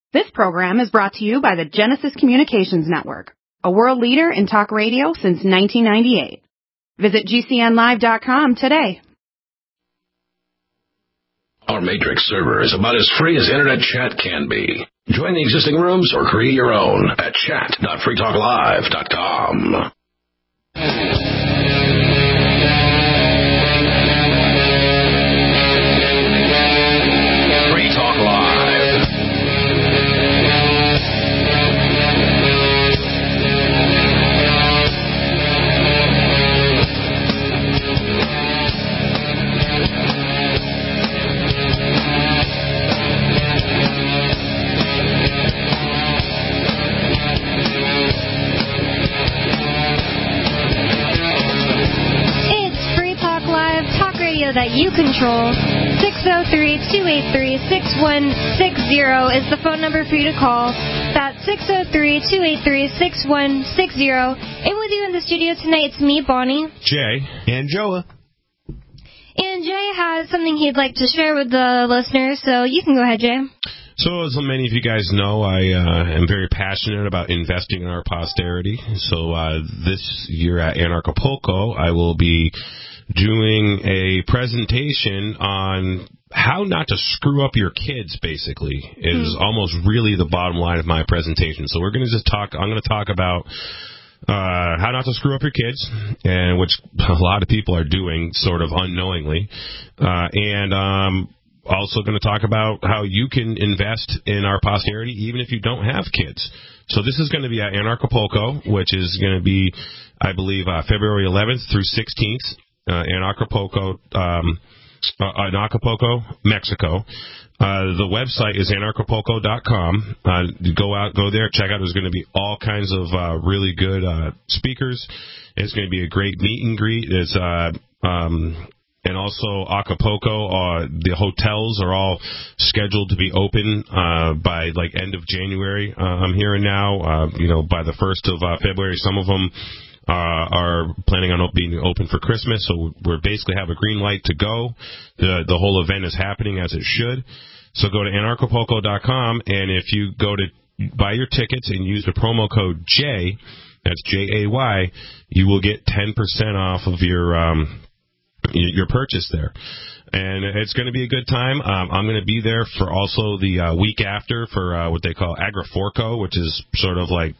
This program is brought to you by the Genesis Communications Network, a world leader in talk radio since 1998. Visit GCNlive.com today. Our Matrix server is about as free as internet chat can be. Join the existing rooms or create your own at chat.freetalklive.com. Free Talk Live. That you control. 603-283-6160 is the phone number for you to call. That's 603-283-6160. And with you in the studio tonight, it's me, Bonnie, Jay, and Joa. And Jay has something he'd like to share with the listeners, so you can go ahead, Jay. So, as many of you guys know, I am very passionate about investing in our posterity. So, this year at Anarchapulco, I will be doing a presentation on how not to screw up your kids, basically, is almost really the bottom line of my presentation. So we're going to I'm going to talk about how not to screw up your kids, and which a lot of people are doing sort of unknowingly. And also going to talk about how you can invest in our posterity even if you don't have kids. So this is going to be at Anarchapulco, which is going to be, I believe, February 11th through 16th. In Acapulco, Mexico. The website is anarchapulco.com. Go there, check out. There's going to be all kinds of really good speakers. It's going to be a great meet and greet. It's and also Acapulco. The hotels are all scheduled to be open by like end of January. I'm hearing now. By the 1st of February, some of them are planning on being open for Christmas, so we basically have a green light to go. The whole event is happening as it should. So go to anarchapulco.com, and if you go to buy your tickets and use the promo code J, that's Jay, you will get 10% off of your purchase there. And it's going to be a good time. I'm going to be there for also the week after for what they call Agriforco, which is sort of like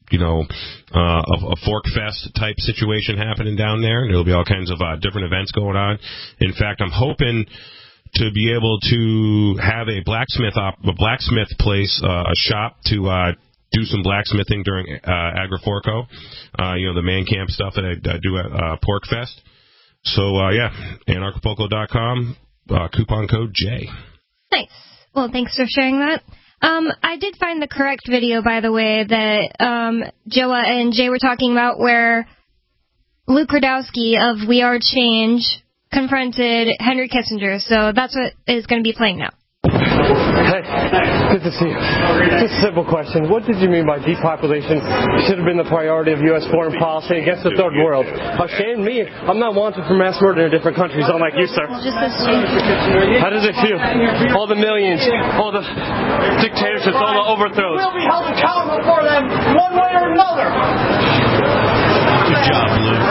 a Fork Fest type situation happening down there. There'll be all kinds of different events going on. In fact, I'm hoping to be able to have a blacksmith place, a shop to do some blacksmithing during Agriforco. The man camp stuff that I do at Pork Fest. So, anarchapulco.com, coupon code J. Nice. Well, thanks for sharing that. I did find the correct video, by the way, that Joa and Jay were talking about, where Luke Rudkowski of We Are Change confronted Henry Kissinger. So that's what is going to be playing now. Hey, good to see you. Just a simple question. What did you mean by depopulation should have been the priority of U.S. foreign policy against the third world? Shame me. I'm not wanted for mass murder in different countries, unlike you, sir. How does it feel? All the millions, all the dictatorships, all the overthrows. We'll be held accountable for them one way or another. Good job,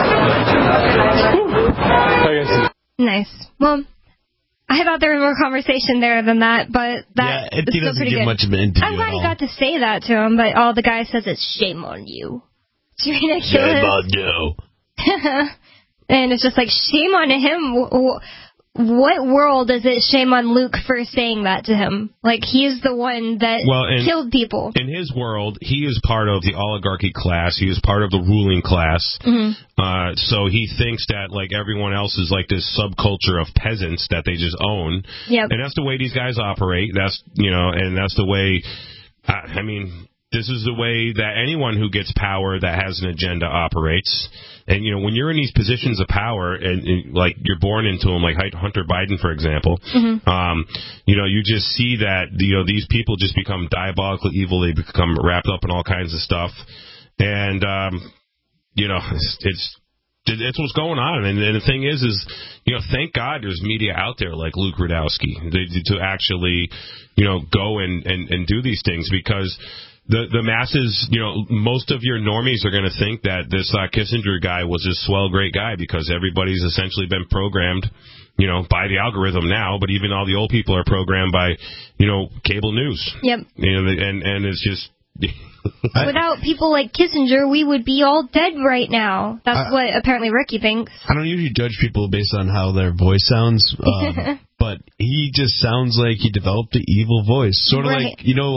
Luke. Nice. Well, I thought there was more conversation there than that, but that it is still doesn't pretty give good. much of an interview. I'm glad he got to say that to him, but all the guy says is shame on you. It's ridiculous. Shame on you. And it's just like, shame on him. What world is it shame on Luke for saying that to him? Like, he's the one that killed people. In his world, he is part of the oligarchy class. He is part of the ruling class. Mm-hmm. So he thinks that, like, everyone else is like this subculture of peasants that they just own. Yep. And that's the way these guys operate. That's, and that's the way, this is the way that anyone who gets power that has an agenda operates. And, when you're in these positions of power and like you're born into them, like Hunter Biden, for example, you just see that, these people just become diabolically evil. They become wrapped up in all kinds of stuff. And, it's it's what's going on. And the thing is, thank God there's media out there like Luke Rudkowski to actually, go and do these things, because the masses, most of your normies are going to think that this Kissinger guy was this swell, great guy, because everybody's essentially been programmed, by the algorithm now. But even all the old people are programmed by, cable news. Yep. And it's just. Without people like Kissinger, we would be all dead right now. That's what apparently Ricky thinks. I don't usually judge people based on how their voice sounds, but he just sounds like he developed an evil voice. Sort of like,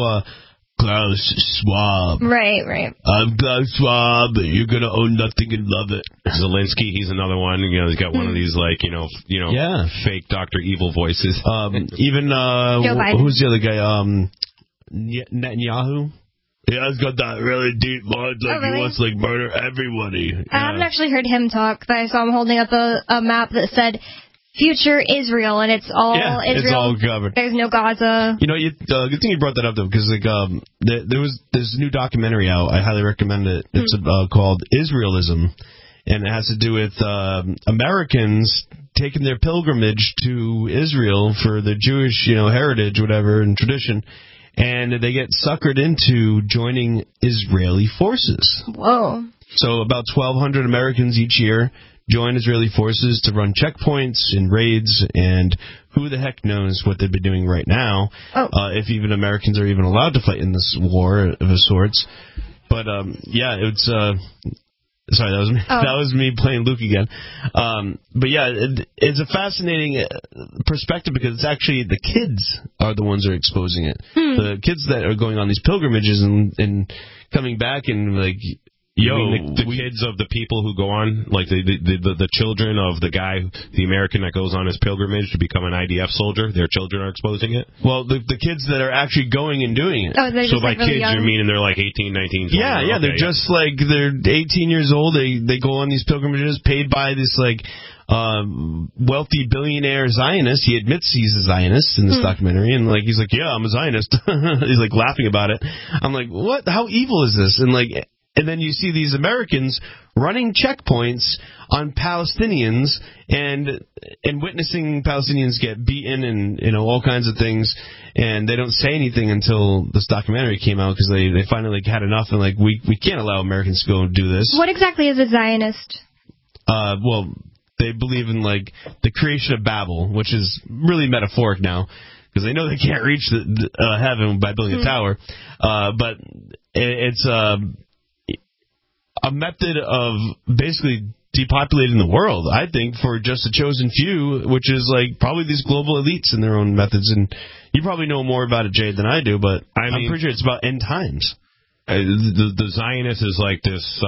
Klaus Schwab. Right. I'm Klaus Schwab. You're going to own nothing and love it. Zelensky, he's another one. He's got one of these, fake Dr. Evil voices. Even, Joe Biden. Who's the other guy? Netanyahu? Yeah, he's got that really deep voice, like he wants to murder everybody. I haven't actually heard him talk, but I saw him holding up a map that said future Israel, and it's all Israel. It's all covered. There's no Gaza. Good thing you brought that up, though, because there's a new documentary out. I highly recommend it. It's called Israelism, and it has to do with Americans taking their pilgrimage to Israel for their Jewish, heritage, whatever, and tradition. And they get suckered into joining Israeli forces. Whoa. So about 1,200 Americans each year join Israeli forces to run checkpoints and raids, and who the heck knows what they'd be doing right now, if even Americans are even allowed to fight in this war of a sorts. But, it's... Sorry, that was me. That was me playing Luke again. But yeah, it's a fascinating perspective, because it's actually the kids are the ones that are exposing it. The kids that are going on these pilgrimages and coming back and the kids of the people who go on, like the children of the guy, the American that goes on his pilgrimage to become an IDF soldier, their children are exposing it? Well, the kids that are actually going and doing it. Oh, so by really kids, young? you're meaning they're like 18, 19, 20? Yeah, they're just they're 18 years old. They go on these pilgrimages paid by this wealthy billionaire Zionist. He admits he's a Zionist in this documentary, and he's like, yeah, I'm a Zionist. He's laughing about it. I'm like, what? How evil is this? And then you see these Americans running checkpoints on Palestinians and witnessing Palestinians get beaten and all kinds of things, and they don't say anything until this documentary came out, because they finally had enough, and we can't allow Americans to go and do this. What exactly is a Zionist? Well, they believe in the creation of Babel, which is really metaphoric now, because they know they can't reach heaven by building a tower, but it's a method of basically depopulating the world, I think, for just a chosen few, which is probably these global elites and their own methods. And you probably know more about it, Jade, than I do, but I'm pretty sure it's about end times. The Zionist is this,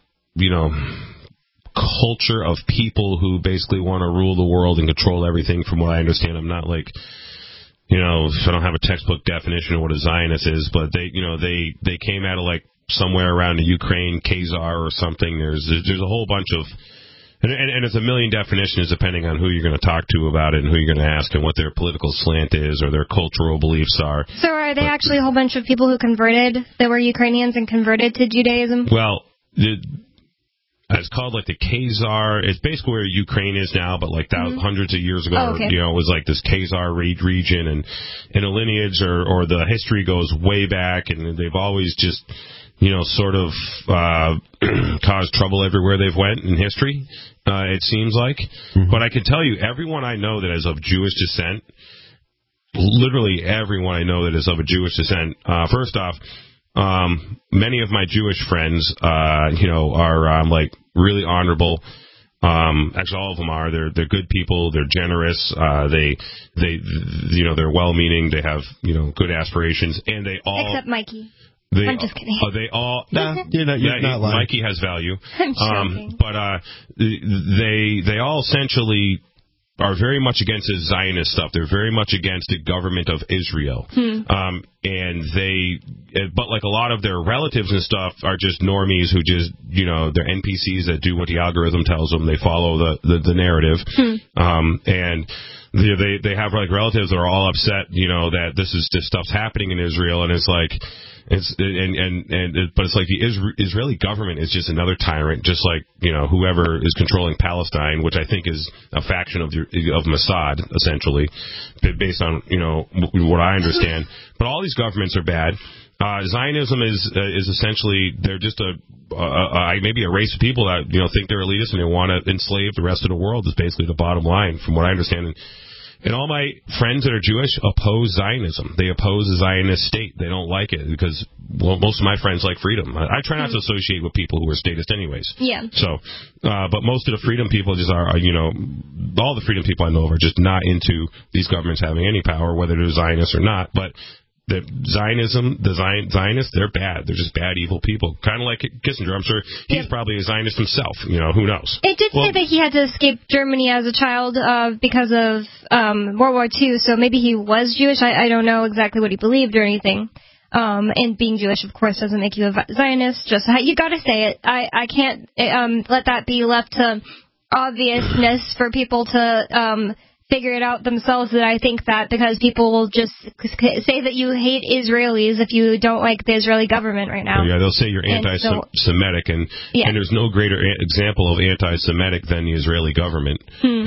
culture of people who basically want to rule the world and control everything, from what I understand. I'm not I don't have a textbook definition of what a Zionist is, but they came out of somewhere around the Ukraine, Khazar or something. There's a whole bunch of, and it's a million definitions depending on who you're going to talk to about it and who you're going to ask and what their political slant is or their cultural beliefs are. So are they actually a whole bunch of people who converted, that were Ukrainians and converted to Judaism? Well, it's called the Khazar. It's basically where Ukraine is now, but hundreds of years ago, it was this Khazar region, and a lineage or the history goes way back, and they've always just sort of caused trouble everywhere they've went in history, it seems like. Mm-hmm. But I can tell you, everyone I know that is of Jewish descent, literally everyone I know that is of a Jewish descent, first off, many of my Jewish friends, are really honorable. Actually, all of them are. They're good people. They're generous. They're well-meaning. They have good aspirations, and they all except Mikey. I'm just kidding. They all. You're not lying. Mikey has value. I'm joking. But they all essentially are very much against the Zionist stuff. They're very much against the government of Israel. And but a lot of their relatives and stuff are just normies who just, they're NPCs that do what the algorithm tells them. They follow the narrative. And they have like relatives that are all upset, that this stuff's happening in Israel, and it's like but it's like the Israeli government is just another tyrant, just like whoever is controlling Palestine, which I think is a faction of Mossad, essentially, based on what I understand. But all these governments are bad. Zionism is essentially, they're just maybe a race of people that think they're elitist and they want to enslave the rest of the world. Is basically the bottom line, from what I understand. And all my friends that are Jewish oppose Zionism. They oppose the Zionist state. They don't like it because, most of my friends like freedom. I try not to associate with people who are statist anyways. Yeah. So, but most of the freedom people just are, all the freedom people I know of are just not into these governments having any power, whether they're Zionists or not. But the Zionists, they're bad. They're just bad, evil people. Kind of like Kissinger. I'm sure he's probably a Zionist himself. Who knows? It did say that he had to escape Germany as a child because of World War II, so maybe he was Jewish. I don't know exactly what he believed or anything. And being Jewish, of course, doesn't make you a Zionist. Just you got to say it. I can't let that be left to obviousness for people to figure it out themselves, that I think that because people will just say that you hate Israelis if you don't like the Israeli government right now. Yeah, they'll say you're anti-Semitic, and there's no greater example of anti-Semitic than the Israeli government.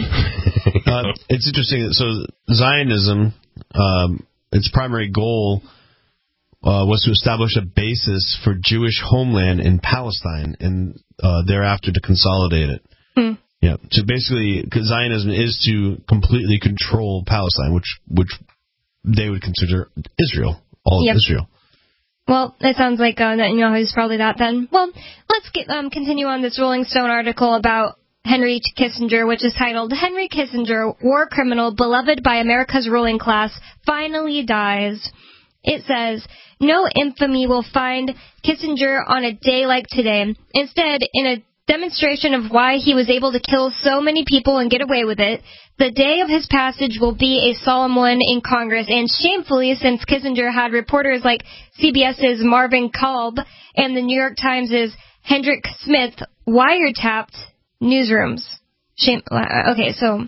It's interesting. So Zionism, its primary goal was to establish a basis for Jewish homeland in Palestine and thereafter to consolidate it. Yeah, so basically, Zionism is to completely control Palestine, which they would consider Israel, all of Israel. Well, it sounds like Netanyahu's probably that then. Well, let's continue on this Rolling Stone article about Henry Kissinger, which is titled, "Henry Kissinger, War Criminal Beloved by America's Ruling Class, Finally Dies." It says, "No infamy will find Kissinger on a day like today. Instead, in a demonstration of why he was able to kill so many people and get away with it, the day of his passage will be a solemn one in Congress, and shamefully, since Kissinger had reporters like CBS's Marvin Kalb and the New York Times' Hendrik Smith wiretapped newsrooms." Okay, so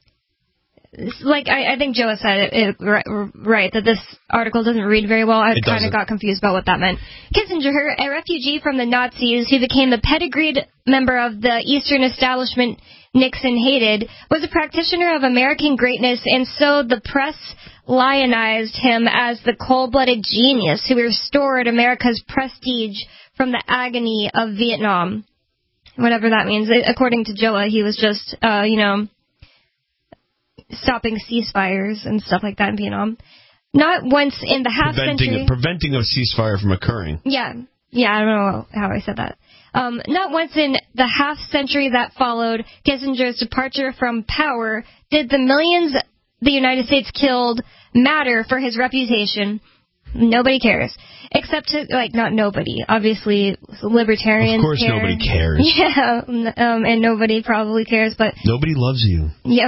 I think Joa said it right, that this article doesn't read very well. I kind of got confused about what that meant. Kissinger, a refugee from the Nazis who became the pedigreed member of the Eastern establishment Nixon hated, was a practitioner of American greatness, and so the press lionized him as the cold-blooded genius who restored America's prestige from the agony of Vietnam. Whatever that means. According to Joa, he was just, stopping ceasefires and stuff like that in Vietnam. Not once in the half-century... Preventing a ceasefire from occurring. Yeah, I don't know how I said that. Not once in the half-century that followed Kissinger's departure from power did the millions the United States killed matter for his reputation. Nobody cares. Except, not nobody. Obviously, libertarians Of course care. Nobody cares. Yeah, and nobody probably cares, but... Nobody loves you. Yeah,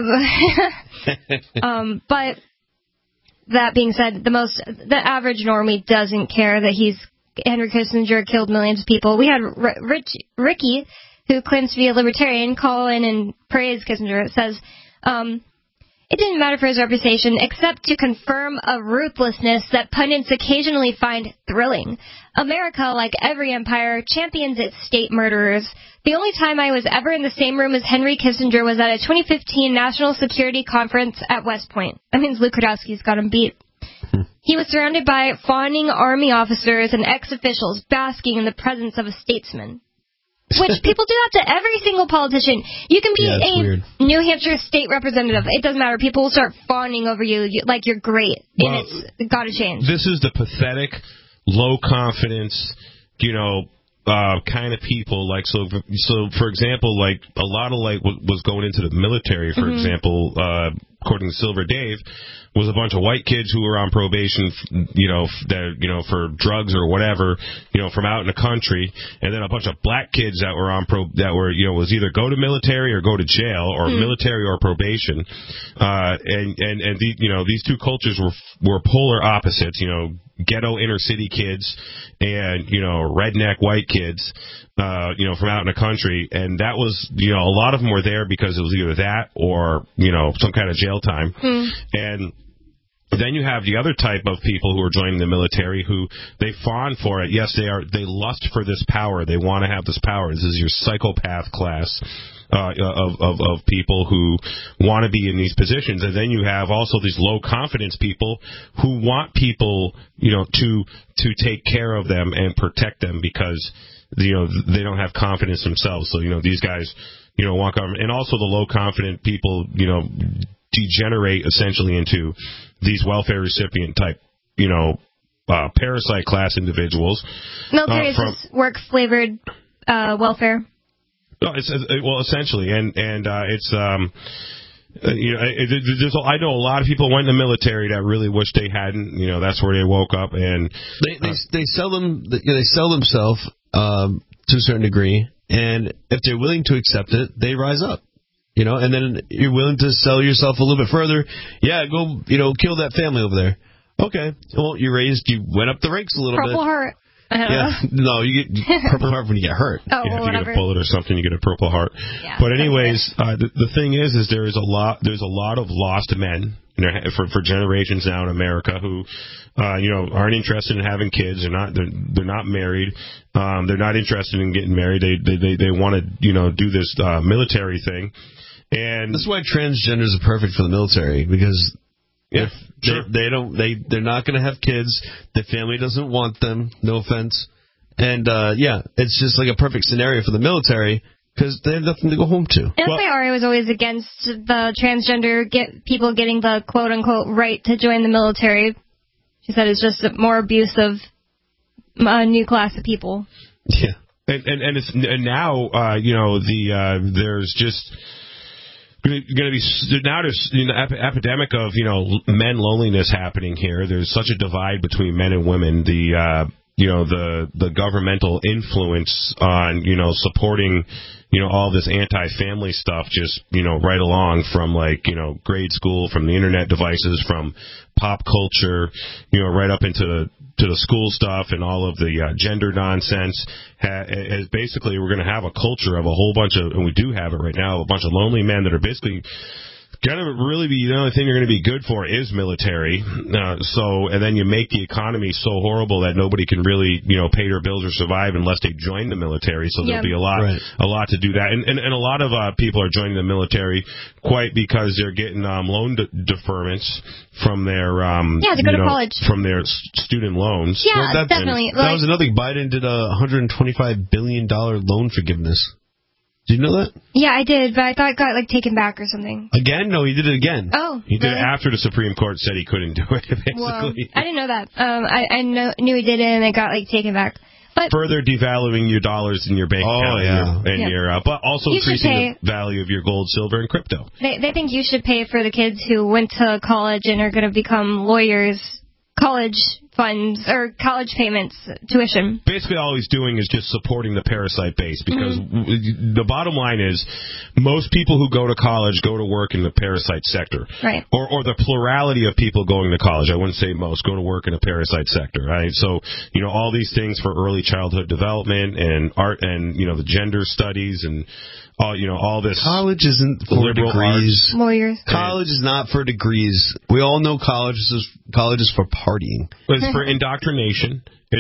but that being said, the average normie doesn't care that Henry Kissinger killed millions of people. We had Ricky, who claims to be a libertarian, call in and praise Kissinger. It says, it didn't matter for his reputation, except to confirm a ruthlessness that pundits occasionally find thrilling. America, like every empire, champions its state murderers. The only time I was ever in the same room as Henry Kissinger was at a 2015 National Security Conference at West Point. That means Luke Rudkowski's got him beat. He was surrounded by fawning army officers and ex-officials basking in the presence of a statesman. Which people do that to every single politician. You can be a New Hampshire state representative. It doesn't matter. People will start fawning over you like you're great. And it's got to change. This is the pathetic, low confidence, kind of people. So for example, a lot of what was going into the military, for example, according to Silver Dave, was a bunch of white kids who were on probation, for drugs or whatever, from out in the country, and then a bunch of black kids that were was either go to military or go to jail, or military or probation, and these two cultures were polar opposites, ghetto inner city kids and redneck white kids, from out in the country, and that was a lot of them were there because it was either that or some kind of jail jail time. And then you have the other type of people who are joining the military who they fawn for it. Yes, they lust for this power. They want to have this power. This is your psychopath class of people who want to be in these positions. And then you have also these low confidence people who want people, to take care of them and protect them because, they don't have confidence themselves. So, these guys, want government. And also the low confident people, degenerate essentially into these welfare recipient type, parasite class individuals. Military is just work flavored welfare. No, essentially, and it's I know a lot of people went in the military that really wish they hadn't. That's where they woke up and they sell them. They sell themselves to a certain degree, and if they're willing to accept it, they rise up. And then you're willing to sell yourself a little bit further. Yeah, go, kill that family over there. Okay. Well, you went up the ranks a little bit. Purple Heart. No, you get Purple Heart when you get hurt. Oh, if you whatever. get a bullet or something, you get a Purple Heart. Yeah, but anyways, the thing is there's a lot of lost men for generations now in America who, aren't interested in having kids. They're not married. They're not interested in getting married. They want to, do this military thing. And that's why transgenders are perfect for the military, because if they're not going to have kids, the family doesn't want them. No offense, and it's just like a perfect scenario for the military because they have nothing to go home to. And that's why Ari was always against the transgender people getting the quote unquote right to join the military. She said it's just a more abuse of a new class of people. Yeah, and now there's just going to be now there's epidemic of men loneliness happening here. There's such a divide between men and women. The governmental influence on supporting all this anti-family stuff just right along from grade school, from the internet devices, from pop culture, right up into the school stuff and all of the gender nonsense. As basically we're going to have a culture of a whole bunch of, and we do have it right now, a bunch of lonely men that are basically going to really be, the only thing they're going to be good for is military. And then you make the economy so horrible that nobody can really, pay their bills or survive unless they join the military. So there'll be a lot to do that. And a lot of people are joining the military quite because they're getting loan deferments from their to go to college, from their student loans. Yeah, definitely. That was another thing. Biden did a $125 billion loan forgiveness. Did you know that? Yeah, I did, but I thought it got taken back or something. Again? No, he did it again. Oh, he did it after the Supreme Court said he couldn't do it. Basically, well, I didn't know that. I knew he did it, and it got taken back. But further devaluing your dollars in your bank account, but also increasing the value of your gold, silver, and crypto. They think you should pay for the kids who went to college and are going to become lawyers. College funds or college payments, tuition. Basically, all he's doing is just supporting the parasite base because the bottom line is most people who go to college go to work in the parasite sector. Right. Or the plurality of people going to college, I wouldn't say most, go to work in a parasite sector, right? So, all these things for early childhood development and art and, the gender studies and all this. College isn't for degrees. Lawyers. College is not for degrees. We all know college is for partying. It's for indoctrination.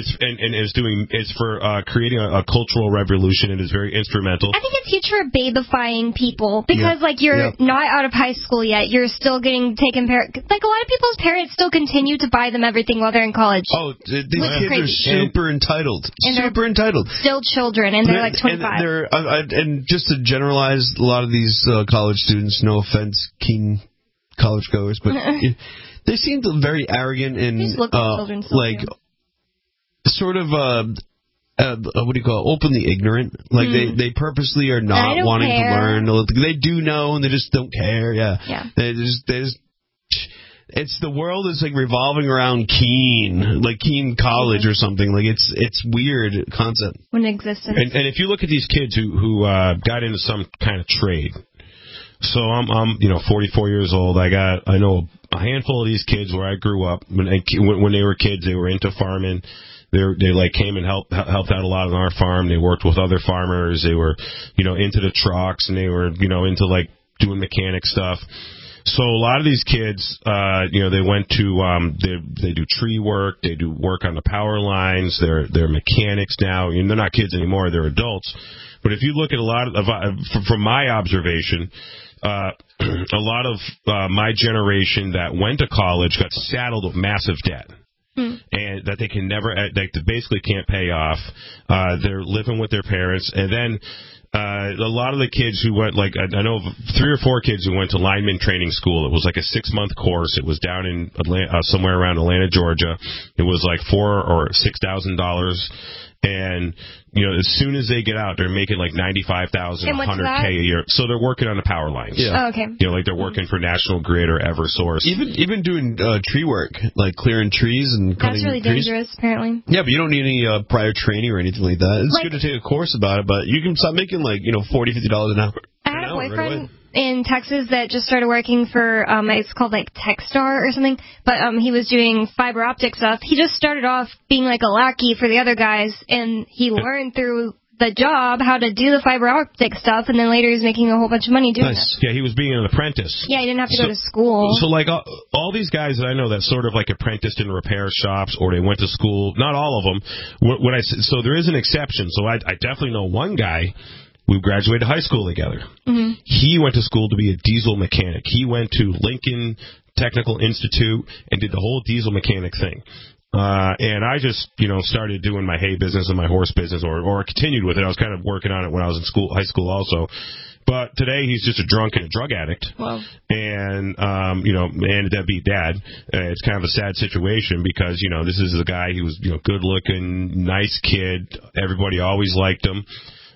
It's for creating a cultural revolution. It is very instrumental. I think it's huge for babifying people because you're not out of high school yet. You're still getting taken care of. A lot of people's parents still continue to buy them everything while they're in college. Oh, these kids are super entitled. Super entitled. Still children, and they're 25. And just to generalize, a lot of these college students, no offense, keen college goers, but they seem very arrogant and sort of what do you call it? Openly ignorant. They purposely are not wanting to learn. They do know and they just don't care. Yeah. They just it's the world is revolving around Keene College or something. It's weird concept. When it exists. And if you look at these kids who got into some kind of trade. So I'm 44 years old. I know a handful of these kids where I grew up when they were kids. They were into farming. They came and helped out a lot on our farm. They worked with other farmers. They were into the trucks and they were into doing mechanic stuff. So a lot of these kids, they went to, they do tree work, they do work on the power lines, they're mechanics now. They're not kids anymore, they're adults. But if you look at a lot of, from my observation, a lot of my generation that went to college got saddled with massive debt. And that they can never, they basically can't pay off. They're living with their parents. And then a lot of the kids who went, like, I know of 3 or 4 kids who went to lineman training school. It was like a 6-month course. It was down in Atlanta, somewhere around Atlanta, Georgia. It was like $4,000 or $6,000. And, as soon as they get out, they're making like $95,000, $100K a year. So they're working on the power lines. Yeah. Oh, okay. Like they're working for National Grid or Eversource. Even doing tree work, like clearing trees and cutting trees. That's really trees. dangerous, apparently. Yeah, but you don't need any prior training or anything like that. It's good to take a course about it, but you can start making like, $40, $50 an hour. I had a boyfriend in Texas that just started working for, it's called like Techstar or something, but he was doing fiber optic stuff. He just started off being like a lackey for the other guys, and he learned through the job how to do the fiber optic stuff, and then later he was making a whole bunch of money doing it. Yeah, he was being an apprentice. Yeah, he didn't have to go to school. So like all these guys that I know that sort of like apprenticed in repair shops, or they went to school, not all of them. So there is an exception. So I definitely know one guy. We graduated high school together. Mm-hmm. He went to school to be a diesel mechanic. He went to Lincoln Technical Institute and did the whole diesel mechanic thing. And I just, started doing my hay business and my horse business, or continued with it. I was kind of working on it when I was in high school also. But today he's just a drunk and a drug addict. Wow. And, and a deadbeat dad. It's kind of a sad situation because, this is a guy who was, good looking, nice kid. Everybody always liked him.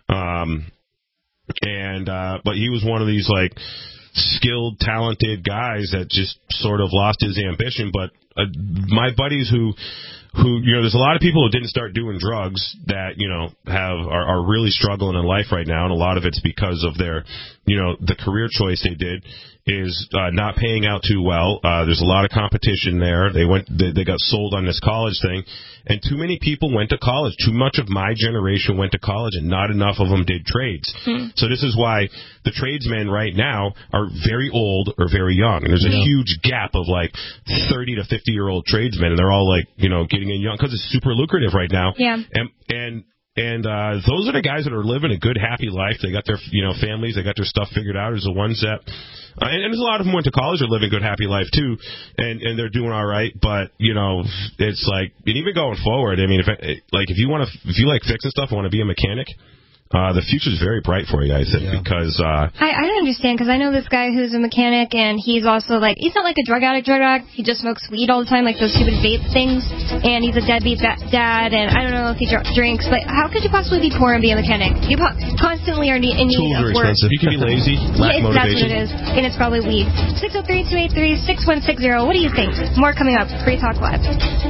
But he was one of these like skilled, talented guys that just sort of lost his ambition. But my buddies who there's a lot of people who didn't start doing drugs that are really struggling in life right now, and a lot of it's because of their the career choice they did is not paying out too well. There's a lot of competition there. They got sold on this college thing, and too many people went to college. Too much of my generation went to college, and not enough of them did trades. So this is why the tradesmen right now are very old or very young, and there's a huge gap of like 30 to 50-year-old tradesmen, and they're all like getting in young because it's super lucrative right now. Yeah. And those are the guys that are living a good, happy life. They got their, families. They got their stuff figured out. There's the ones that, and there's a lot of them went to college are living a good, happy life too, and they're doing all right. But it's like, and even going forward, I mean, if you like fixing stuff, and want to be a mechanic. The future's very bright for you, I think, because... I don't understand, because I know this guy who's a mechanic, and he's also, he's not like a drug addict. He just smokes weed all the time, like those stupid vape things, and he's a deadbeat dad, and I don't know if he drinks, but how could you possibly be poor and be a mechanic? You constantly are in need of work. Expensive. You can be lazy, lack motivation. That's what it is, and it's probably weed. 603-283-6160, what do you think? More coming up, Free Talk Live.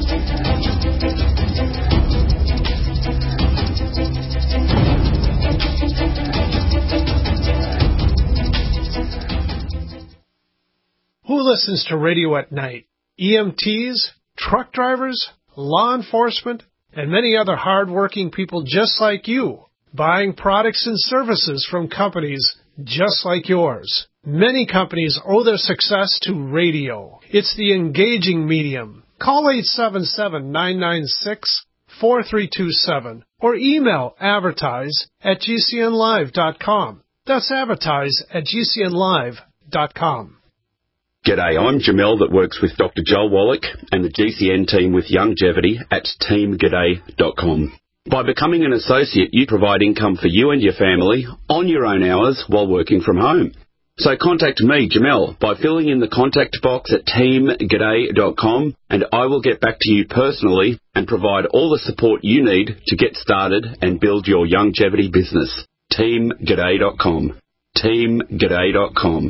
Who listens to radio at night? EMTs, truck drivers, law enforcement, and many other hard-working people just like you, buying products and services from companies just like yours. Many companies owe their success to radio. It's the engaging medium. Call 877-996-4327 or email advertise@gcnlive.com. That's advertise@gcnlive.com. G'day, I'm Jamel that works with Dr. Joel Wallach and the GCN team with Longevity at teamg'day.com. By becoming an associate, you provide income for you and your family on your own hours while working from home. So contact me, Jamel, by filling in the contact box at teamg'day.com, and I will get back to you personally and provide all the support you need to get started and build your longevity business. teamg'day.com. teamg'day.com.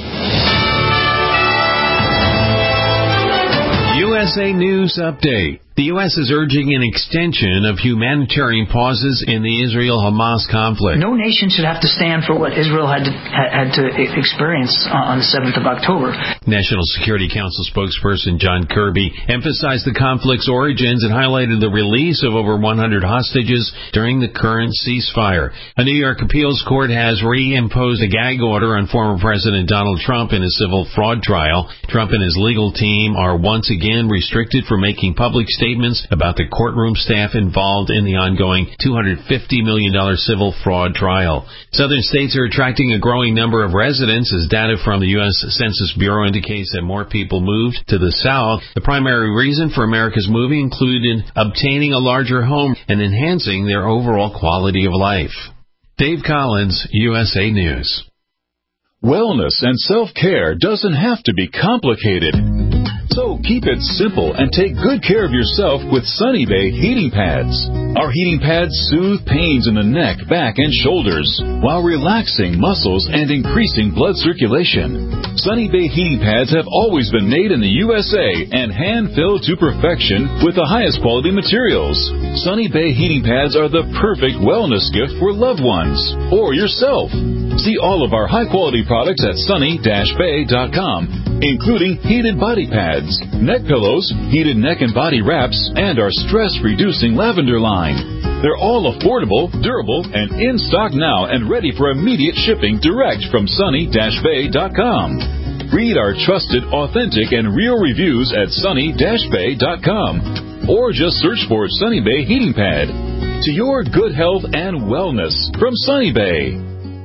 USA News Update. The U.S. is urging an extension of humanitarian pauses in the Israel-Hamas conflict. No nation should have to stand for what Israel had to experience on the 7th of October. National Security Council spokesperson John Kirby emphasized the conflict's origins and highlighted the release of over 100 hostages during the current ceasefire. A New York appeals court has reimposed a gag order on former President Donald Trump in a civil fraud trial. Trump and his legal team are once again restricted from making public statements about the courtroom staff involved in the ongoing $250 million civil fraud trial. Southern states are attracting a growing number of residents as data from the U.S. Census Bureau indicates that more people moved to the South. The primary reason for America's moving included obtaining a larger home and enhancing their overall quality of life. Dave Collins, USA News. Wellness and self-care doesn't have to be complicated. So keep it simple and take good care of yourself with Sunny Bay heating pads. Our heating pads soothe pains in the neck, back, and shoulders while relaxing muscles and increasing blood circulation. Sunny Bay heating pads have always been made in the USA and hand-filled to perfection with the highest quality materials. Sunny Bay heating pads are the perfect wellness gift for loved ones or yourself. See all of our high-quality products at sunny-bay.com, including heated body pads, neck pillows, heated neck and body wraps, and our stress-reducing lavender line. They're all affordable, durable, and in stock now and ready for immediate shipping direct from sunny-bay.com. Read our trusted, authentic, and real reviews at sunny-bay.com, or just search for Sunny Bay Heating Pad. To your good health and wellness from Sunny Bay.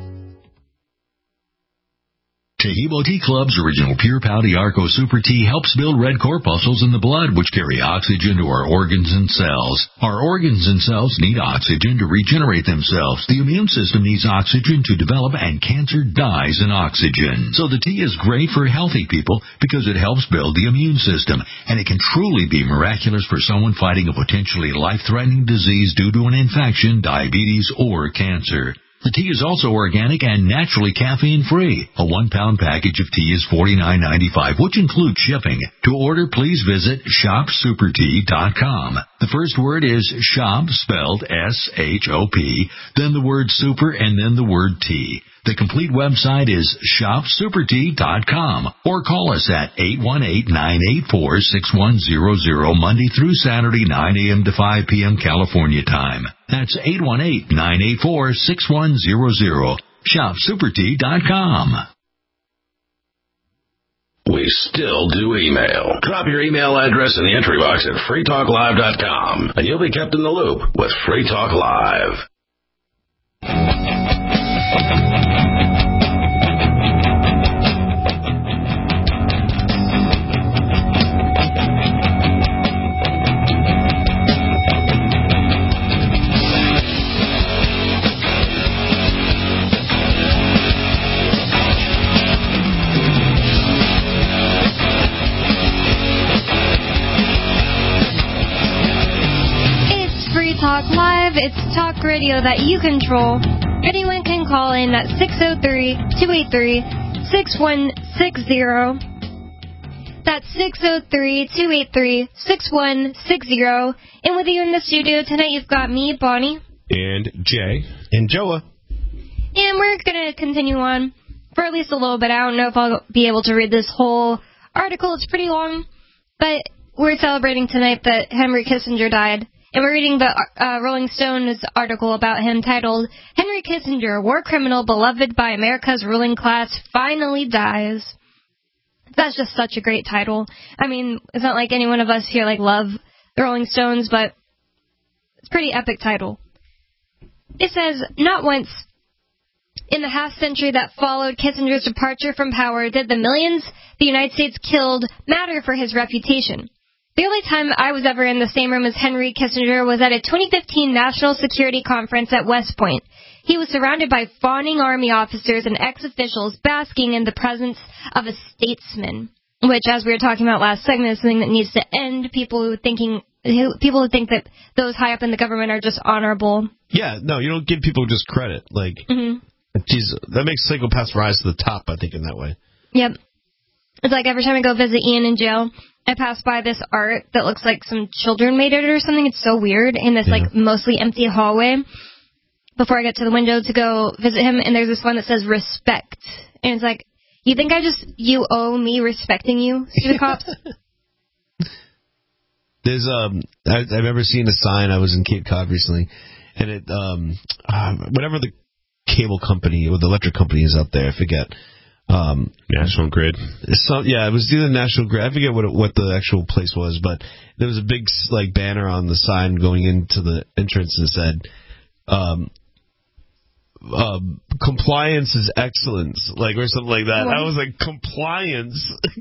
Tehebo Tea Club's original Pure Pouty Arco Super Tea helps build red corpuscles in the blood, which carry oxygen to our organs and cells. Our organs and cells need oxygen to regenerate themselves. The immune system needs oxygen to develop, and cancer dies in oxygen. So the tea is great for healthy people because it helps build the immune system, and it can truly be miraculous for someone fighting a potentially life-threatening disease due to an infection, diabetes, or cancer. The tea is also organic and naturally caffeine-free. A 1-pound package of tea is $49.95, which includes shipping. To order, please visit shopsupertea.com. The first word is shop, spelled S-H-O-P, then the word super, and then the word tea. The complete website is shopsupertea.com, or call us at 818-984-6100 Monday through Saturday, 9 a.m. to 5 p.m. California time. That's 818-984-6100. Shopsupertea.com. We still do email. Drop your email address in the entry box at freetalklive.com, and you'll be kept in the loop with Free Talk Live. Talk Live. It's talk radio that you control. Anyone can call in at 603-283-6160. That's 603-283-6160. And with you in the studio tonight, you've got me, Bonnie. And Jay. And Joa. And we're going to continue on for at least a little bit. I don't know if I'll be able to read this whole article. It's pretty long. But we're celebrating tonight that Henry Kissinger died. And we're reading the Rolling Stones article about him titled, Henry Kissinger, war criminal beloved by America's ruling class, finally dies. That's just such a great title. I mean, it's not like any one of us here love the Rolling Stones, but it's a pretty epic title. It says, not once in the half-century that followed Kissinger's departure from power did the millions the United States killed matter for his reputation. The only time I was ever in the same room as Henry Kissinger was at a 2015 National Security Conference at West Point. He was surrounded by fawning Army officers and ex-officials basking in the presence of a statesman, which, as we were talking about last segment, is something that needs to end. People who think that those high up in the government are just honorable. Yeah, no, you don't give people just credit. Geez, that makes psychopaths rise to the top, I think, in that way. Yep. It's like every time I go visit Ian in jail, I passed by this art that looks like some children made it or something. It's so weird in this like mostly empty hallway before I get to the window to go visit him. And there's this one that says respect. And it's like, you think you owe me respecting you, stupid cops? There's I've ever seen a sign. I was in Cape Cod recently, and it whatever the cable company or the electric company is out there, I forget. National Grid. It was either National Grid. I forget what the actual place was, but there was a big like banner on the sign going into the entrance that said, compliance is excellence, like, or something like that. I was like, compliance.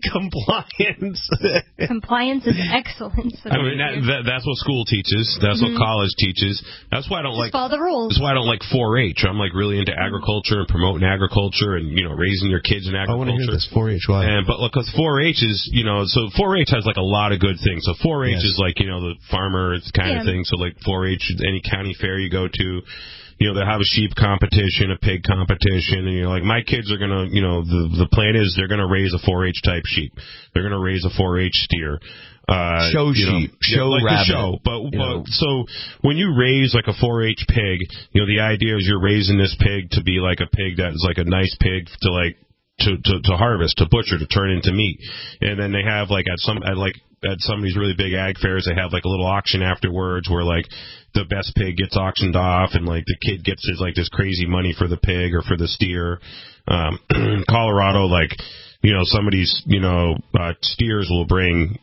Compliance is excellence. I mean, that's what school teaches. That's what college teaches. That's why I don't follow the rules. That's why I don't like 4-H. I'm like really into agriculture and promoting agriculture and raising your kids in agriculture. I want to hear this 4-H. Why? But because 4-H is so 4-H has like a lot of good things. So 4-H is like the farmer kind of thing. So like 4-H, any county fair you go to. They have a sheep competition, a pig competition, and like, my kids are gonna, the plan is they're gonna raise a 4-H type sheep. They're gonna raise a 4-H steer. Show sheep, show like rabbit. Show. But so when you raise like a 4-H pig, the idea is you're raising this pig to be like a pig that's like a nice pig to like to harvest, to butcher, to turn into meat. And then they have like at some of these really big ag fairs, they have like a little auction afterwards where like the best pig gets auctioned off, and like the kid gets this crazy money for the pig or for the steer. Colorado, like some of these steers will bring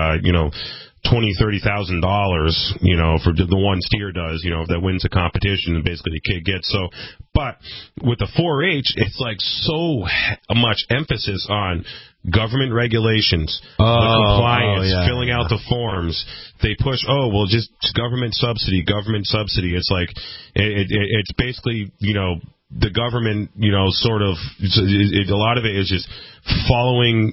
$20,000-$30,000, for the one steer does, that wins a competition, and basically the kid gets. So, but with the 4-H, it's like so much emphasis on government regulations, compliance, filling out the forms. They push, just government subsidy. It's like, it's basically, the government, sort of, a lot of it is just following,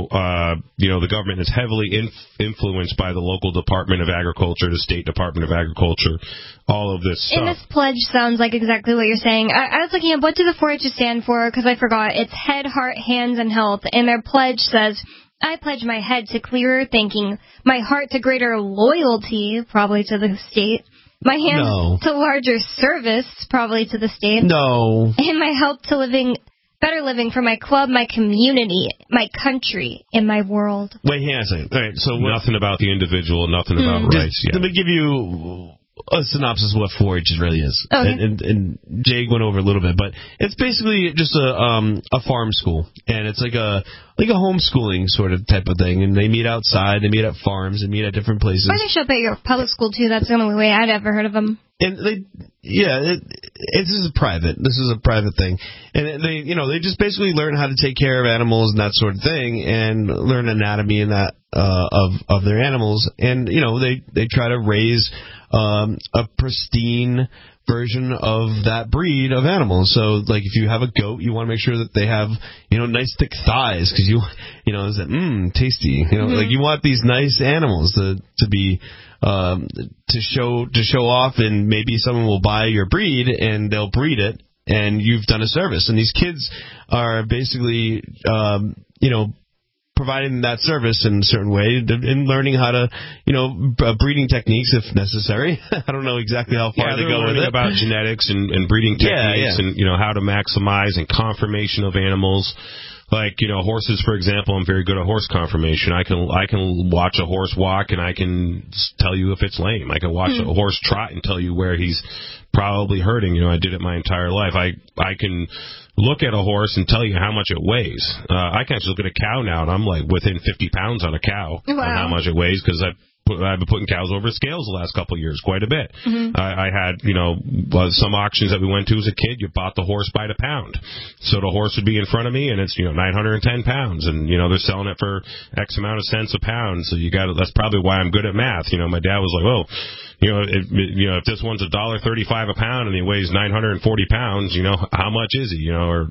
the government is heavily influenced by the local Department of Agriculture, the State Department of Agriculture, all of this stuff. And this pledge sounds like exactly what you're saying. I was looking at what do the 4-H stand for, because I forgot. It's head, heart, hands, and health. And their pledge says, I pledge my head to clearer thinking, my heart to greater loyalty, probably to the state, my hands to larger service, probably to the state. No. And my help to better living for my club, my community, my country, and my world. Wait, hang on a second. All right, so nothing about the individual, nothing about rights. Let me give you a synopsis of what 4-H really is. Okay. And Jake went over a little bit, but it's basically just a farm school, and it's like a homeschooling sort of type of thing. And they meet outside, they meet at farms, they meet at different places. Or they show up at your public school too. That's the only way I'd ever heard of them. And this is private. This is a private thing, and they just basically learn how to take care of animals and that sort of thing, and learn anatomy and that of their animals, and they try to raise a pristine version of that breed of animals. So, like, if you have a goat, you want to make sure that they have nice thick thighs, because is that tasty. Like, you want these nice animals to be. To show off, and maybe someone will buy your breed and they'll breed it, and you've done a service. And these kids are basically, providing that service in a certain way and learning how to, breeding techniques if necessary. I don't know exactly how far they go with it. About genetics and breeding techniques and, how to maximize and conformation of animals. Like, horses, for example, I'm very good at horse conformation. I can watch a horse walk, and I can tell you if it's lame. I can watch a horse trot and tell you where he's probably hurting. I did it my entire life. I can look at a horse and tell you how much it weighs. I can actually look at a cow now, and I'm like within 50 pounds on a cow on how much it weighs, because I've been putting cows over scales the last couple of years, quite a bit. I had, some auctions that we went to as a kid, you bought the horse by the pound. So the horse would be in front of me, and it's, 910 pounds, and, they're selling it for X amount of cents a pound. So that's probably why I'm good at math. My dad was like, if this one's $1.35 a pound and he weighs 940 pounds, how much is he?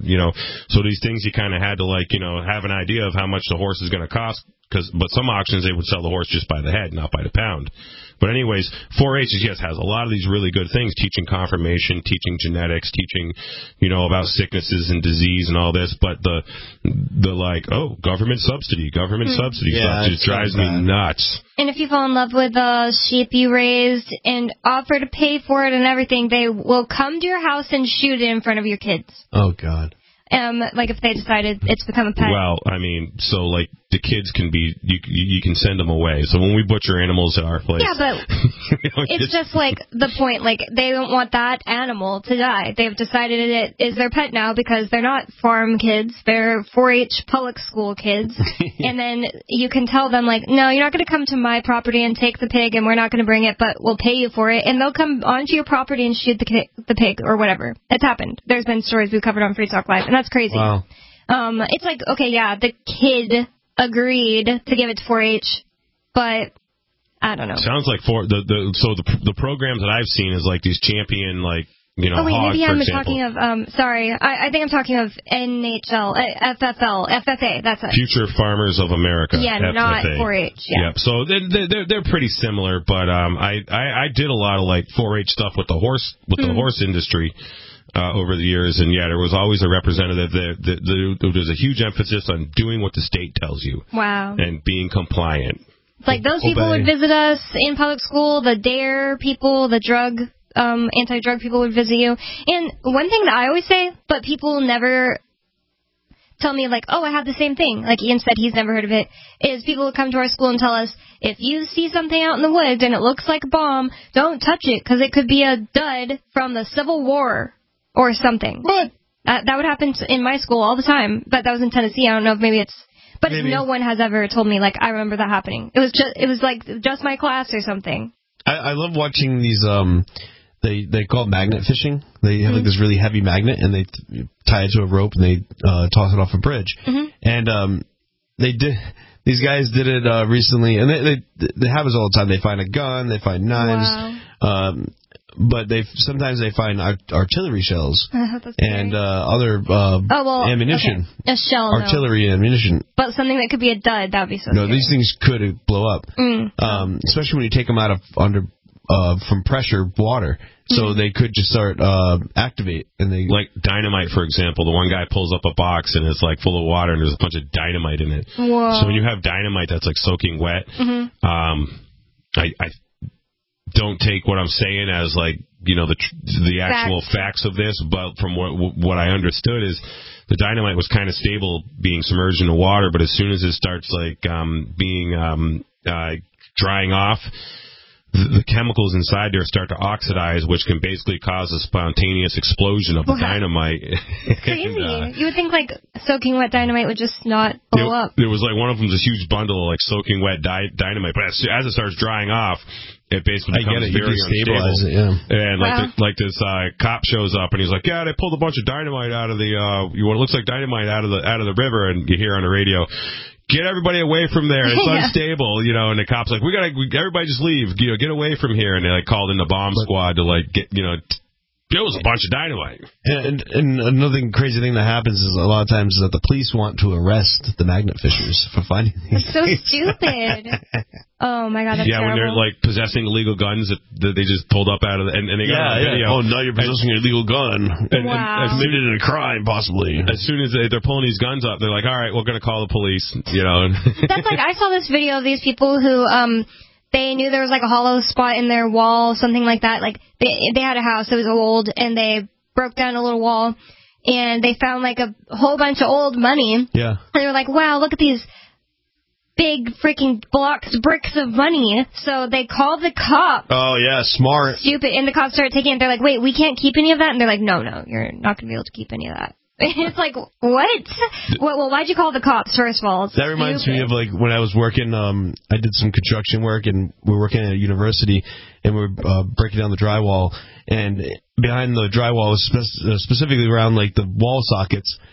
So these things you kind of had to have an idea of how much the horse is going to cost. But some auctions they would sell the horse just by the head, not by the pound. But anyways, 4-H has a lot of these really good things, teaching conformation, teaching genetics, teaching, about sicknesses and disease and all this. But the government subsidy stuff just drives me nuts. And if you fall in love with a sheep you raised and offer to pay for it and everything, they will come to your house and shoot it in front of your kids. Oh, God. If they decided it's become a pet. Well, the kids can be, you can send them away. So when we butcher animals at our place. Yeah, but it's just the point, they don't want that animal to die. They've decided it is their pet now because they're not farm kids. They're 4-H public school kids. And then you can tell them, no, you're not going to come to my property and take the pig and we're not going to bring it, but we'll pay you for it. And they'll come onto your property and shoot the pig or whatever. It's happened. There's been stories we've covered on Free Talk Live, and that's crazy. Wow. It's the kid agreed to give it to 4-H, but I don't know. Sounds like the programs that I've seen is these champion hogs, maybe for I'm example. talking of I think I'm talking of NHL, FFL, FFA. That's it. Future Farmers of America. Yeah, FFA. not 4-H. Yeah. Yep. So they're pretty similar, but I did a lot of 4-H stuff with the horse industry. Over the years, and there was always a representative there. There's a huge emphasis on doing what the state tells you. Wow. And being compliant. It's those people would visit us in public school, the DARE people, the anti-drug people would visit you. And one thing that I always say, but people never tell me, I have the same thing. Like Ian said, he's never heard of it, is people would come to our school and tell us, if you see something out in the woods and it looks like a bomb, don't touch it, because it could be a dud from the Civil War. Or something. What? That would happen in my school all the time, but that was in Tennessee. I don't know if maybe it's... But no one has ever told me, I remember that happening. It was just my class or something. I love watching these, they call it magnet fishing. They have this really heavy magnet, and they tie it to a rope, and they toss it off a bridge. Mm-hmm. And these guys did it recently, and they have this all the time. They find a gun, they find knives. Wow. But sometimes they find artillery shells and other ammunition. Okay. A shell, artillery ammunition. But something that could be a dud, that would be so scary. These things could blow up. Especially when you take them out of from pressure water. So they could just start activate, and they dynamite, for example. The one guy pulls up a box and it's full of water, and there's a bunch of dynamite in it. Whoa. So when you have dynamite that's soaking wet, I don't take what I'm saying as the actual facts of this, but from what I understood is the dynamite was kind of stable being submerged in the water, but as soon as it starts drying off, the chemicals inside there start to oxidize, which can basically cause a spontaneous explosion of the dynamite. It's crazy. You would think soaking wet dynamite would just not blow up. There was one of them, this huge bundle of soaking wet dynamite, but as it starts drying off, it basically becomes very unstable. And this cop shows up and he's like, they pulled a bunch of dynamite out of what looks like dynamite out of the river, and you hear on the radio, get everybody away from there. It's unstable, and the cop's like, everybody just leave, get away from here. And they called in the bomb squad to get, it was a bunch of dynamite. And another crazy thing that happens is a lot of times that the police want to arrest the magnet fishers for finding these. It's so stupid. Oh my God, that's terrible. When they're possessing illegal guns that they just pulled up out of and they got a video. Oh, now you're possessing an illegal gun. Wow. Committed a crime, possibly. As soon as they're pulling these guns up, they're like, all right, we're going to call the police. That's I saw this video of these people who they knew there was a hollow spot in their wall, something like that. They had a house that was old, and they broke down a little wall, and they found a whole bunch of old money. Yeah. And they were like, wow, look at these big freaking bricks of money. So they called the cops. Oh, yeah, smart. Stupid. And the cops started taking it. They're like, wait, we can't keep any of that? And they're like, no, you're not going to be able to keep any of that. It's what? Well, why'd you call the cops, first of all? That reminds me of when I was working, I did some construction work, and we were working at a university, and we were breaking down the drywall, and behind the drywall, specifically around the wall sockets,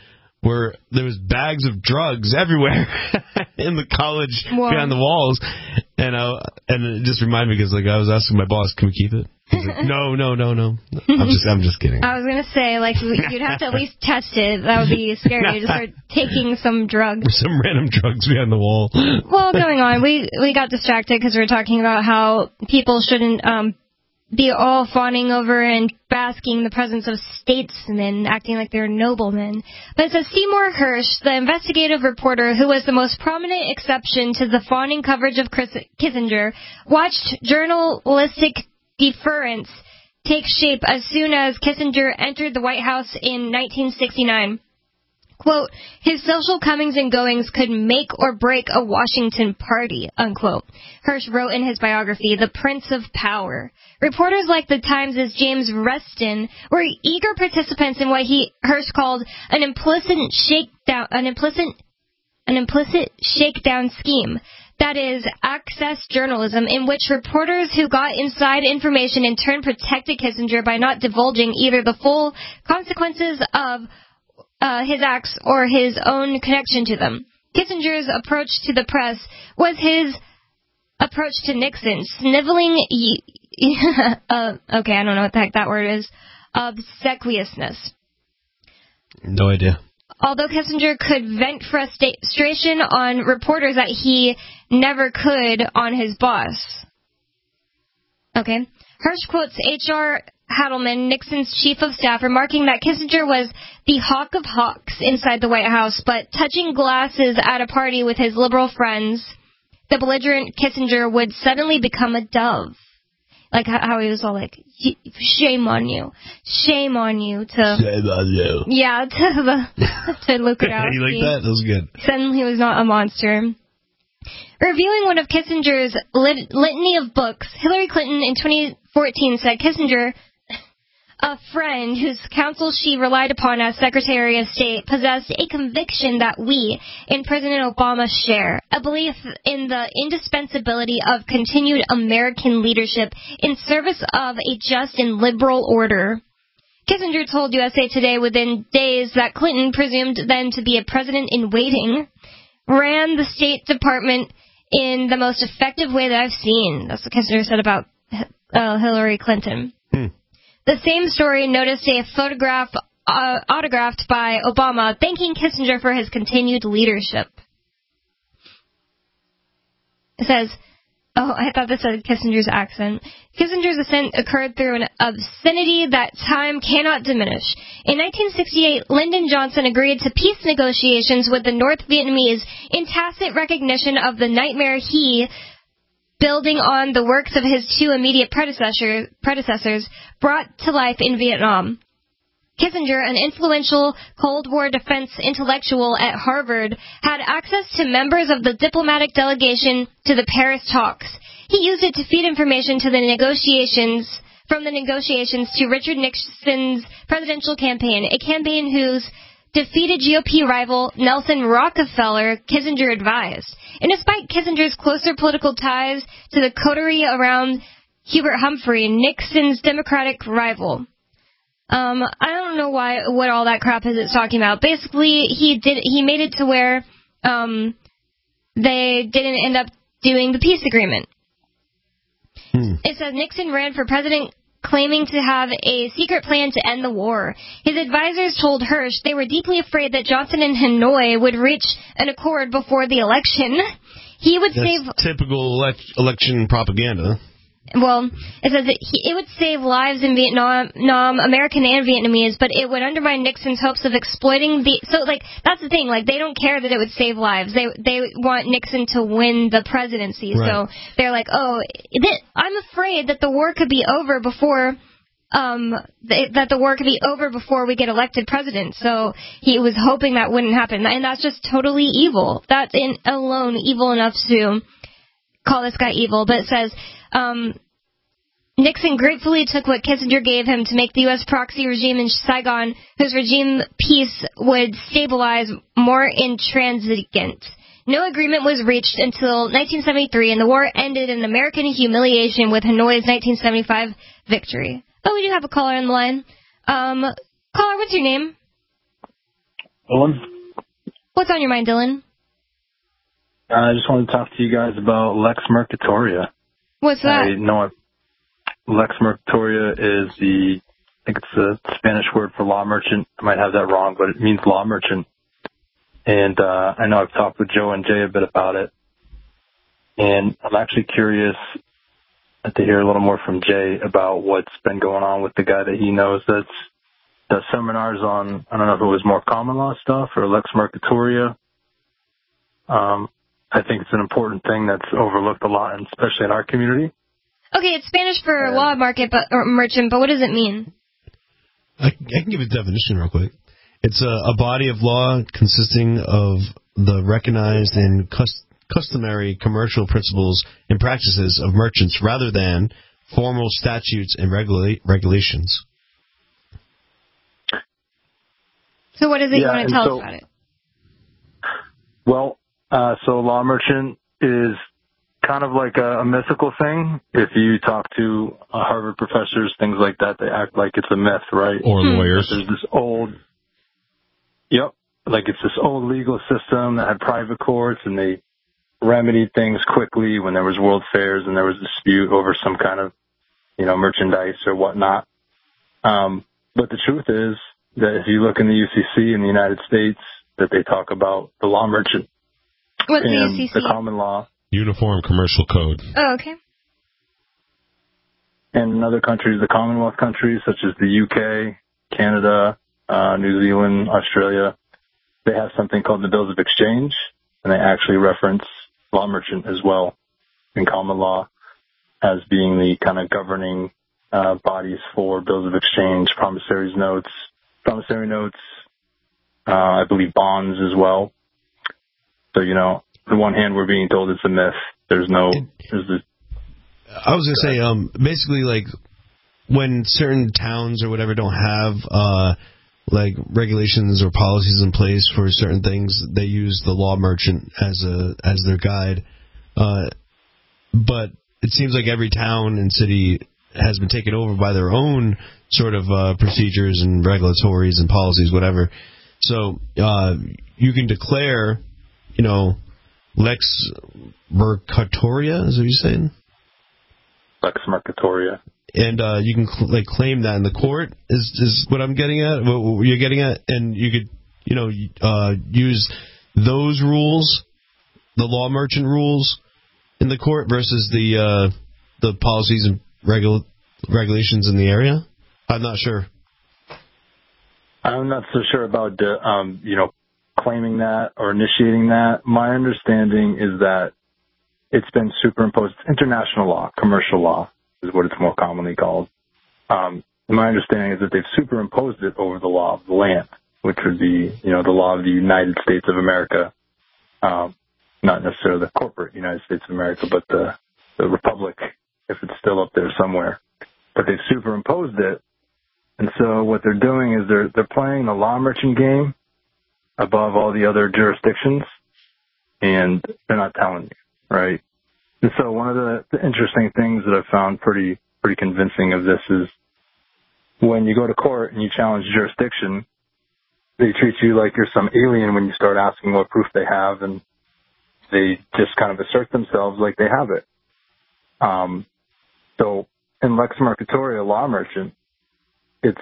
where there was bags of drugs everywhere in the college behind the walls, and it just reminded me because I was asking my boss, can we keep it? He's like, no. I'm just kidding. I was gonna say you'd have to at least test it. That would be scary to start taking some drugs. Some random drugs behind the wall. Well, going on, we got distracted because we were talking about how people shouldn't be all fawning over and basking the presence of statesmen, acting like they're noblemen. But it says Seymour Hersh, the investigative reporter who was the most prominent exception to the fawning coverage of Kissinger, watched journalistic deference take shape as soon as Kissinger entered the White House in 1969. Quote, his social comings and goings could make or break a Washington party, unquote. Hersh wrote in his biography, The Prince of Power. Reporters like the Times' James Reston were eager participants in what Hersh called an implicit shakedown scheme. That is, access journalism, in which reporters who got inside information in turn protected Kissinger by not divulging either the full consequences of his acts or his own connection to them. Kissinger's approach to the press was his approach to Nixon, sniveling, okay, I don't know what the heck that word is, obsequiousness. No idea. Although Kissinger could vent frustration on reporters that he never could on his boss. Okay. Hersh quotes H.R. Hadelman, Nixon's chief of staff, remarking that Kissinger was the hawk of hawks inside the White House, but touching glasses at a party with his liberal friends, the belligerent Kissinger would suddenly become a dove. Like how he was all like, shame on you. Shame on you. Shame on you. Yeah, to Luke Rudowsky. You like that? That was good. Suddenly he was not a monster. Reviewing one of Kissinger's litany of books, Hillary Clinton in 2014 said Kissinger, a friend whose counsel she relied upon as Secretary of State, possessed a conviction that we, in President Obama, share, a belief in the indispensability of continued American leadership in service of a just and liberal order. Kissinger told USA Today within days that Clinton, presumed then to be a president in waiting, ran the State Department in the most effective way that I've seen. That's what Kissinger said about Hillary Clinton. The same story noticed a photograph autographed by Obama thanking Kissinger for his continued leadership. It says, I thought this said Kissinger's accent. Kissinger's ascent occurred through an obscenity that time cannot diminish. In 1968, Lyndon Johnson agreed to peace negotiations with the North Vietnamese in tacit recognition of the nightmare he, building on the works of his two immediate predecessors, brought to life in Vietnam. Kissinger, an influential Cold War defense intellectual at Harvard, had access to members of the diplomatic delegation to the Paris talks. He used it to feed information to from the negotiations to Richard Nixon's presidential campaign, a campaign whose defeated GOP rival Nelson Rockefeller Kissinger advised. And despite Kissinger's closer political ties to the coterie around Hubert Humphrey, Nixon's Democratic rival. I don't know what all that crap is it's talking about. Basically, he made it to where they didn't end up doing the peace agreement. It says Nixon ran for president claiming to have a secret plan to end the war. His advisors told Hersh they were deeply afraid that Johnson and Hanoi would reach an accord before the election. He would typical election propaganda. Well, it says that it would save lives in Vietnam, American and Vietnamese, but it would undermine Nixon's hopes of exploiting that's the thing, they don't care that it would save lives. They want Nixon to win the presidency. Right. So they're like, I'm afraid that the war could be over before we get elected president. So he was hoping that wouldn't happen. And that's just totally evil. That's alone evil enough to call this guy evil. But it says, Nixon gratefully took what Kissinger gave him to make the U.S. proxy regime in Saigon, whose regime peace would stabilize, more intransigent. No agreement was reached until 1973, and the war ended in American humiliation with Hanoi's 1975 victory. Oh, we do have a caller on the line. Caller, what's your name? Owen. What's on your mind, Dylan? I just wanted to talk to you guys about Lex Mercatoria. What's that? I know Lex Mercatoria is I think it's the Spanish word for law merchant. I might have that wrong, but it means law merchant. And I know I've talked with Joe and Jay a bit about it. And I'm actually curious to hear a little more from Jay about what's been going on with the guy that he knows that does seminars on, I don't know if it was more common law stuff or Lex Mercatoria. I think it's an important thing that's overlooked a lot, and especially in our community. Okay, it's Spanish for law merchant, but what does it mean? I can give a definition real quick. It's a body of law consisting of the recognized and customary commercial principles and practices of merchants rather than formal statutes and regulations. So what is it you want to tell us about it? Well, so law merchant is kind of like a mythical thing. If you talk to Harvard professors, things like that, they act like it's a myth, right? Or lawyers. There's this like it's this old legal system that had private courts, and they remedied things quickly when there was world fairs and there was a dispute over some kind of, merchandise or whatnot. But the truth is that if you look in the UCC in the United States, that they talk about the law merchant. What's and the UCC? The common law. Uniform Commercial Code. Oh, okay. And in other countries, the Commonwealth countries, such as the UK, Canada, New Zealand, Australia, they have something called the Bills of Exchange, and they actually reference law merchant as well in common law as being the kind of governing bodies for Bills of Exchange, promissory notes, I believe bonds as well. So, on the one hand, we're being told it's a myth. I was going to say, basically, like, when certain towns or whatever don't have, regulations or policies in place for certain things, they use the law merchant as their guide. But it seems like every town and city has been taken over by their own sort of procedures and regulatories and policies, whatever. So you can declare, Lex Mercatoria, is what you're saying? Lex Mercatoria. And you can claim that in the court is what I'm getting at, what you're getting at, and you could use those rules, the law merchant rules, in the court versus the policies and regulations in the area. I'm not sure. I'm not so sure about claiming that or initiating that. My understanding is that it's been superimposed. International law, commercial law is what it's more commonly called. My understanding is that they've superimposed it over the law of the land, which would be, the law of the United States of America, not necessarily the corporate United States of America, but the republic, if it's still up there somewhere. But they've superimposed it, and so what they're doing is they're playing the law merchant game above all the other jurisdictions, and they're not telling you, right? And so one of the interesting things that I've found pretty convincing of this is when you go to court and you challenge jurisdiction, they treat you like you're some alien when you start asking what proof they have, and they just kind of assert themselves like they have it. So in Lex Mercatoria, law merchant, it's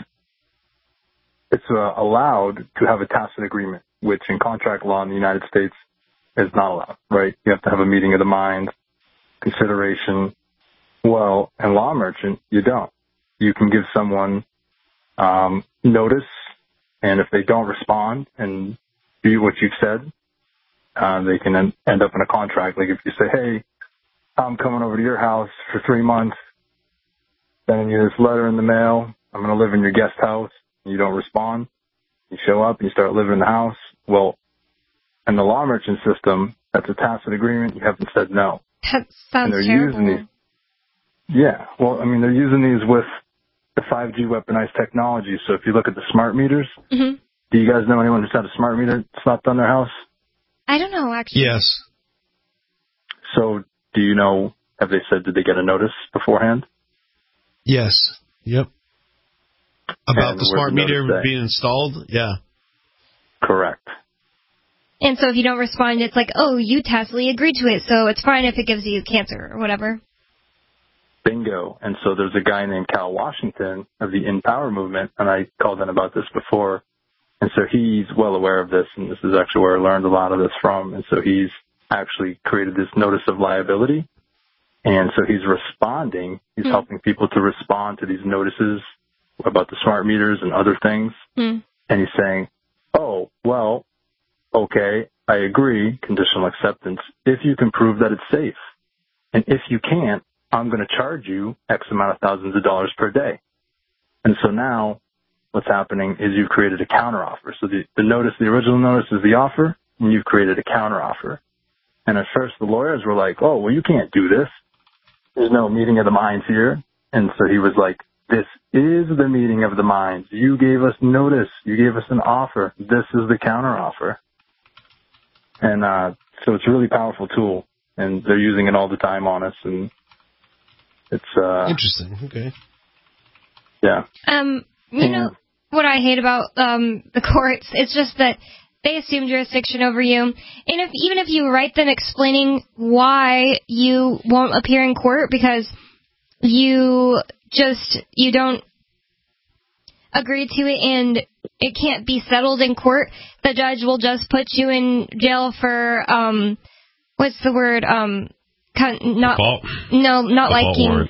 allowed to have a tacit agreement, which in contract law in the United States is not allowed, right? You have to have a meeting of the minds, consideration. Well, in law merchant, you don't. You can give someone notice, and if they don't respond and do what you've said, they can end up in a contract. Like if you say, hey, I'm coming over to your house for 3 months, sending you this letter in the mail, I'm going to live in your guest house, and you don't respond, you show up and you start living in the house. Well, in the law merchant system, that's a tacit agreement. You haven't said no. That sounds terrible. They're using these with the 5G weaponized technology. So if you look at the smart meters, mm-hmm. Do you guys know anyone who's had a smart meter slapped on their house? I don't know, actually. Yes. So do you know, have they said, did they get a notice beforehand? Yes. Yep. About the smart meter being installed? Yeah. Correct. And so if you don't respond, it's like, oh, you tacitly agreed to it, so it's fine if it gives you cancer or whatever. Bingo. And so there's a guy named Cal Washington of the In Power movement, and I called in about this before. And so he's well aware of this, and this is actually where I learned a lot of this from. And so he's actually created this notice of liability. And so he's responding. He's helping people to respond to these notices about the smart meters and other things. And he's saying, oh, well, okay, I agree, conditional acceptance, if you can prove that it's safe. And if you can't, I'm going to charge you X amount of thousands of dollars per day. And so now what's happening is you've created a counteroffer. So the notice, the original notice is the offer, and you've created a counteroffer. And at first the lawyers were like, oh, well, you can't do this. There's no meeting of the minds here. And so he was like, this is the meeting of the minds. You gave us notice. You gave us an offer. This is the counteroffer. And so it's a really powerful tool, and they're using it all the time on us. And it's interesting. Okay. Yeah. You know what I hate about the courts? It's just that they assume jurisdiction over you. And even if you write them explaining why you won't appear in court because you don't agree to it and it can't be settled in court, the judge will just put you in jail for what's the word? Not liking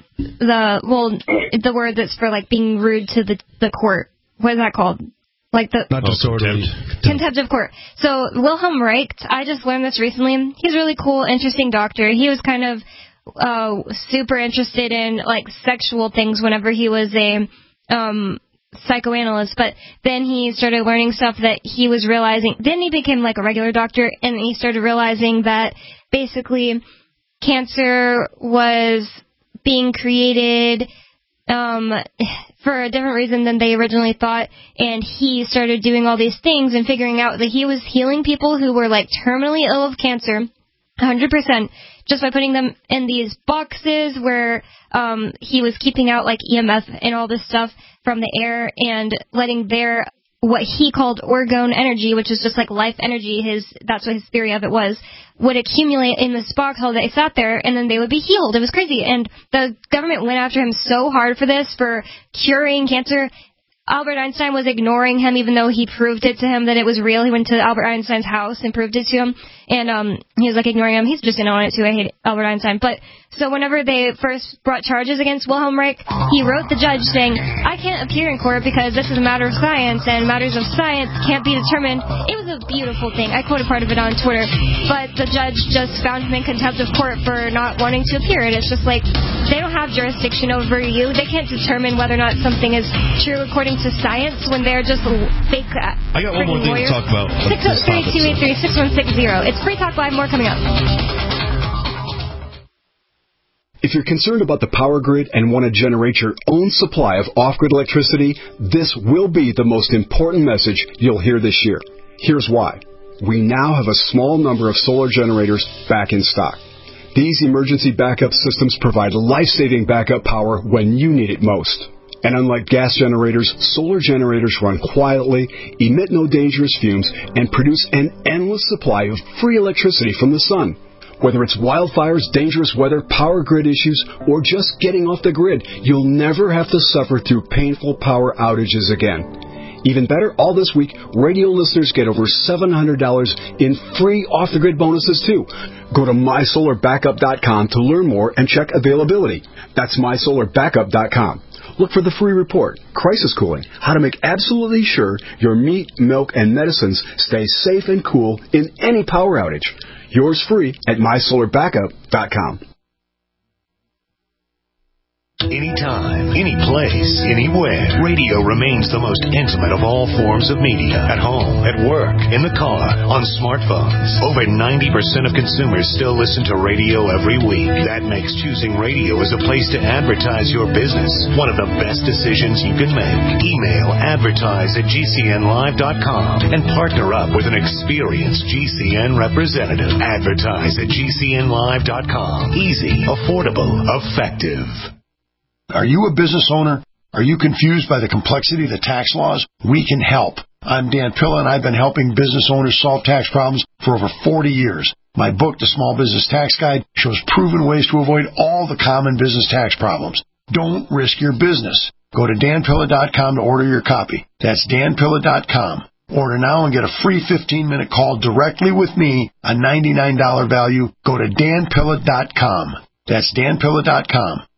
the word that's for like being rude to the court. What is that called? Like the not disorderly contempt of court. So Wilhelm Reich, I just learned this recently. He's a really cool, interesting doctor. He was kind of super interested in like sexual things whenever he was a psychoanalyst, but then he started learning stuff that he was realizing. Then he became like a regular doctor, and he started realizing that basically cancer was being created for a different reason than they originally thought, and he started doing all these things and figuring out that he was healing people who were like terminally ill of cancer 100% just by putting them in these boxes where he was keeping out like EMF and all this stuff from the air and letting their what he called orgone energy, which is just like life energy, that's what his theory of it was, would accumulate in this box while they sat there, and then they would be healed. It was crazy. And the government went after him so hard for this, for curing cancer. Albert Einstein was ignoring him, even though he proved it to him that it was real. He went to Albert Einstein's house and proved it to him, and he was like ignoring him. He's just in on it too. I hate Albert Einstein. But so whenever they first brought charges against Wilhelm Reich, he wrote the judge saying, I can't appear in court because this is a matter of science, and matters of science can't be determined. It was a beautiful thing. I quoted part of it on Twitter, but the judge just found him in contempt of court for not wanting to appear. And it's just like, they don't have jurisdiction over you. They can't determine whether or not something is true according to science when they're just fake I got one more thing lawyers. to talk about. 603-283-6160. It's Free Talk Live. More coming up. If you're concerned about the power grid and want to generate your own supply of off-grid electricity, this will be the most important message you'll hear this year. Here's why. We now have a small number of solar generators back in stock. These emergency backup systems provide life-saving backup power when you need it most. And unlike gas generators, solar generators run quietly, emit no dangerous fumes, and produce an endless supply of free electricity from the sun. Whether it's wildfires, dangerous weather, power grid issues, or just getting off the grid, you'll never have to suffer through painful power outages again. Even better, all this week, radio listeners get over $700 in free off-the-grid bonuses, too. Go to mysolarbackup.com to learn more and check availability. That's mysolarbackup.com. Look for the free report, Crisis Cooling, how to make absolutely sure your meat, milk, and medicines stay safe and cool in any power outage. Yours free at mysolarbackup.com. Anytime, any place, anywhere, radio remains the most intimate of all forms of media. At home, at work, in the car, on smartphones. Over 90% of consumers still listen to radio every week. That makes choosing radio as a place to advertise your business one of the best decisions you can make. Email advertise@gcnlive.com and partner up with an experienced GCN representative. Advertise@gcnlive.com. Easy, affordable, effective. Are you a business owner? Are you confused by the complexity of the tax laws? We can help. I'm Dan Pilla, and I've been helping business owners solve tax problems for over 40 years. My book, The Small Business Tax Guide, shows proven ways to avoid all the common business tax problems. Don't risk your business. Go to danpilla.com to order your copy. That's danpilla.com. Order now and get a free 15-minute call directly with me, a $99 value. Go to danpilla.com. That's danpilla.com.